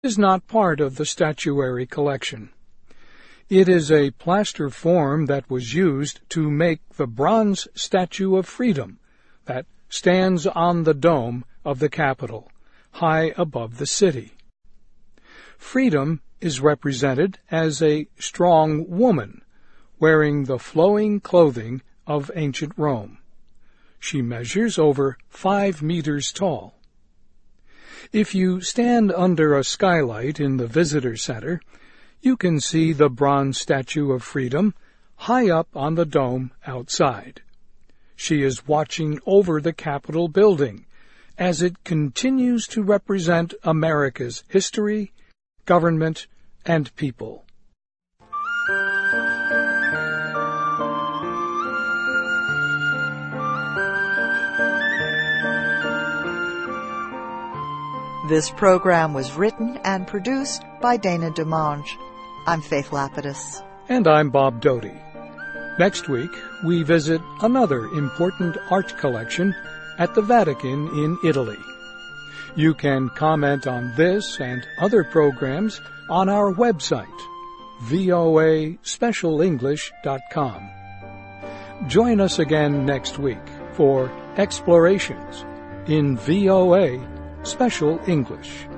is not part of the statuary collection. It is a plaster form that was used to make the bronze Statue of Freedom that stands on the dome of the Capitol, high above the city. Freedom is represented as a strong woman, wearing the flowing clothing of ancient Rome. She measures over 5 meters tall. If you stand under a skylight in the visitor center, you can see the bronze Statue of Freedom high up on the dome outside. She is watching over the Capitol building as it continues to represent America's history, government, and people. This program was written and produced by Dana DeMange. I'm Faith Lapidus. And I'm Bob Doty. Next week, we visit another important art collection at the Vatican in Italy. You can comment on this and other programs on our website, voaspecialenglish.com. Join us again next week for Explorations in VOA Special English.